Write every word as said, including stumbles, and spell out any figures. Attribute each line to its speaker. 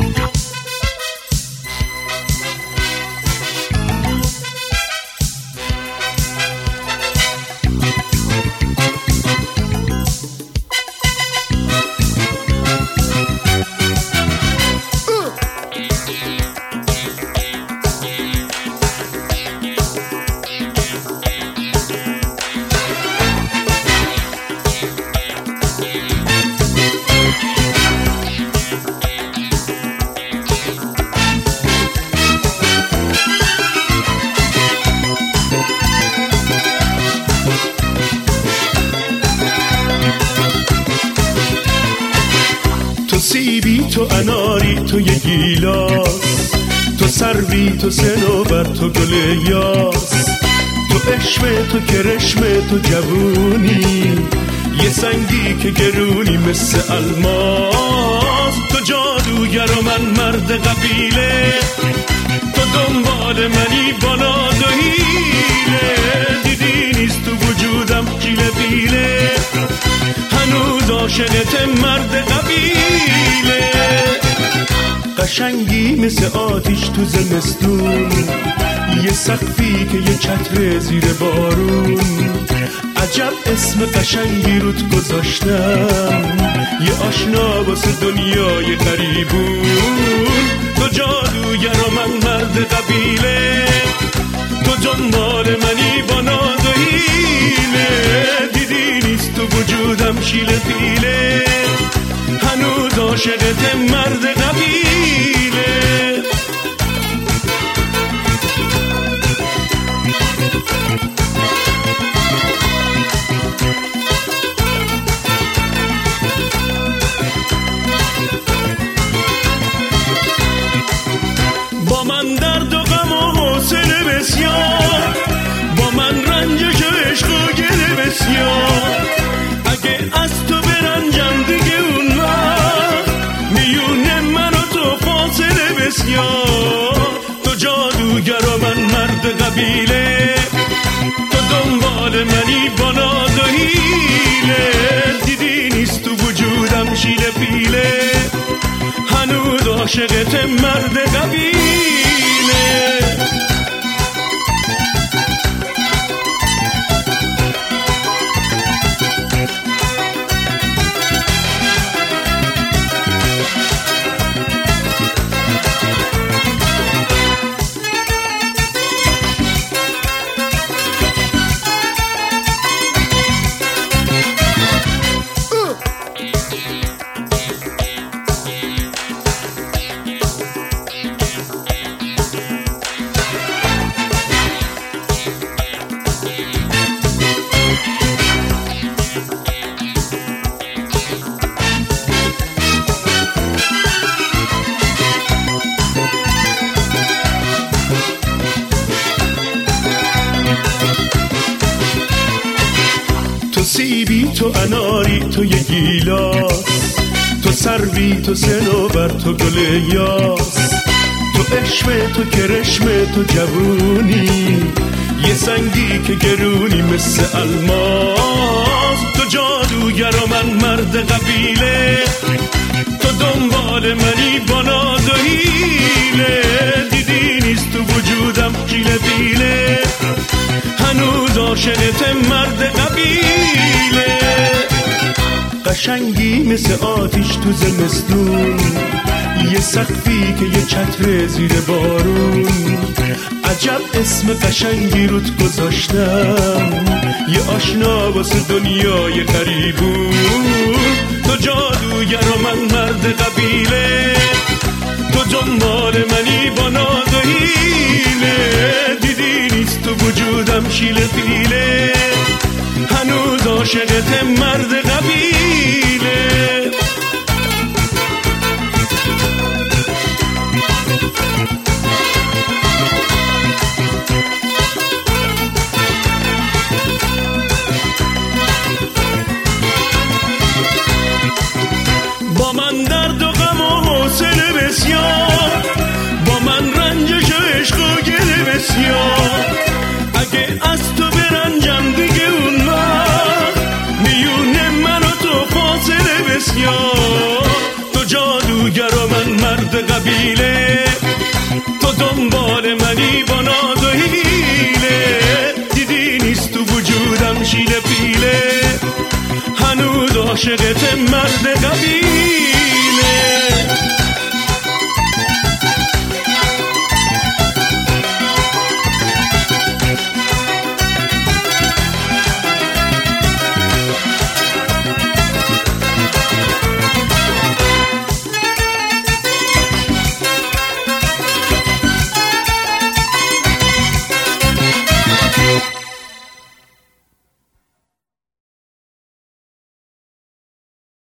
Speaker 1: تو سیبی، تو اناری، تو یه گیلاس، تو سروی، تو صنوبر، تو گل یاس، تو عشق، تو کرشم، تو جوونی، یه سنگی که گرونی مثل الماس. تو جادوگر و من مرد قبیله، تو دنبال منی با ناز و حیله. دیدی نیست تو وجودم کیله بیله، هنوز عاشقت مرد قبیله. قشنگی مثل آتیش تو زمستون، یه سقفی که یه چتر زیر بارون. عجب اسم قشنگی روت گذاشتم، یه آشنا واسه دنیای غریبون. تو جادوگر و من مرد قبیله، تو دنبال منی با ناز و حیله. دیدی نیست تو وجودم شیله پیله، هنوز عاشقت مرد قبیله. با من درد و غم و حوصله بسیار، با من رنجش و عشق و گله بسیار. اگه از تو برنجم دیگه اون وقت میونه من و تو فاصله بسیار. تو جادوگر و من مرد قبیله، تو دنبال منی با ناز و حیله. دیدی نیست تو وجودم شیله پیله، هنوز عاشقت مرد قبیله. تو سیبی، تو اناری، تو یه گیلاس، تو سروی، تو صنوبر، تو گل یاس، تو عشق، تو کرشم، تو جوونی، یه سنگی که گرونی مثل الماس. تو جادوگر و من مرد قبیله، تو دنبال منی با ناز و حیله. دیدی نیست تو وجودم کیله بیله، هنوز عاشقت مرد قبیله. قشنگی مثل آتیش تو زمستون، یه سقفی که یه چتر زیر بارون. عجب اسم قشنگی روت گذاشتم، یه آشنا واسه دنیای غریبون. تو جادوگر و من مرد قبیله، تو دنبال منی با ناز و حیله. دیدی نیست تو وجودم شیله پیله، هنوز عاشقت مرد قبیله. با من درد و غم و حوصله بسیار، با من رنجش و عشق و گله بسیار. اگه از تو برنجم دیگه اون وقت میونه من و تو فاصله مرد قبیله، تو دنبال منی با ناز و حیله. دیدی نیست تو وجودم شیله پیله، هنوز عاشقت مرد قبیله.